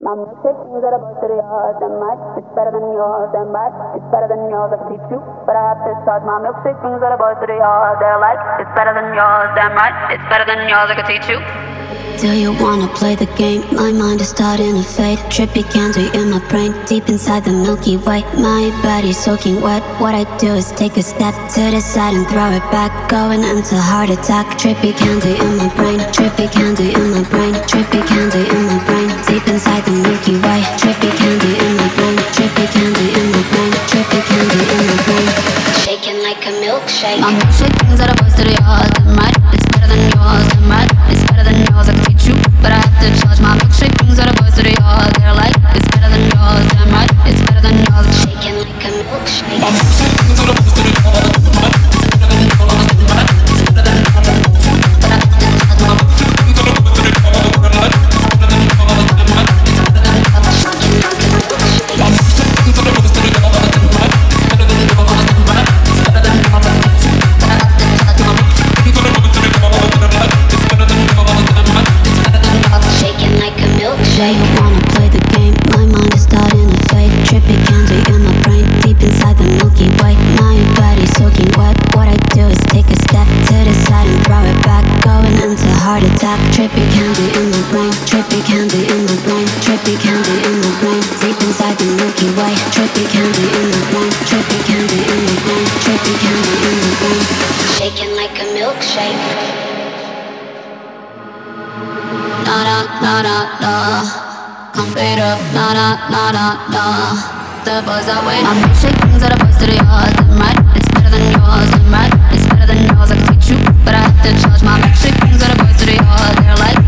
My milkshake brings out a buzz to the yard, damn right. It's better than yours, damn right. It's better than yours, I can teach you, but I have to charge. My milkshake brings out a buzz to the yard, they're like, it's better than yours, damn right. It's better than yours, I can teach you. Do you wanna play the game? My mind is starting to fade. Trippy candy in my brain, deep inside the Milky Way. My body's soaking wet. What I do is take a step to the side and throw it back, going into heart attack. Trippy candy in my brain, trippy candy in my brain, trippy candy in my brain, deep inside the Milky Way. Trippy candy in my brain, trippy candy in my brain, trippy candy in my brain. Shaking like a milkshake. My milkshake brings out a buzz to the yard, damn right. It's better than yours, damn right. It's better than yours, I can teach you, but I have to charge. My milkshake brings out a buzz to the yard, they're like, it's better than yours, damn right. It's better than yours. Shaking like a milkshake. My milkshake brings out a buzz to the yard, damn right. It's better than yours, damn right. It's better than yours, but I have to charge. My milkshake brings out a buzz to the yard, they're like, it's better than yours, damn right. It's better than yours. Shaking like a milkshake. My milkshake brings out a buzz to the yard, damn right. It's better than yours, damn right. It's better than yours, I can teach you, but I have to charge. My milkshake brings out a buzz to the yard, they're like, it's better than yours, damn right. It's better than yours. Shaking like a milkshake. You wanna play the game? My mind is starting to fade. Trippy candy in my brain, deep inside the Milky Way. My body's soaking wet. What I do is take a step to the side and throw it back, going into heart attack. Trippy candy in my brain, trippy candy in my brain, trippy candy in my brain, deep inside the Milky Way. Trippy candy in my brain, trippy candy in my brain, trippy candy in my brain. Shaking like a milkshake. Na na na na na, pump it up, na na na na na. The buzz away. My milkshake brings out a buzz to the yard, damn right. It's better than yours, damn right. It's better than yours, I can teach you, but I have to charge. My milkshake brings out a buzz to the yard, they're like,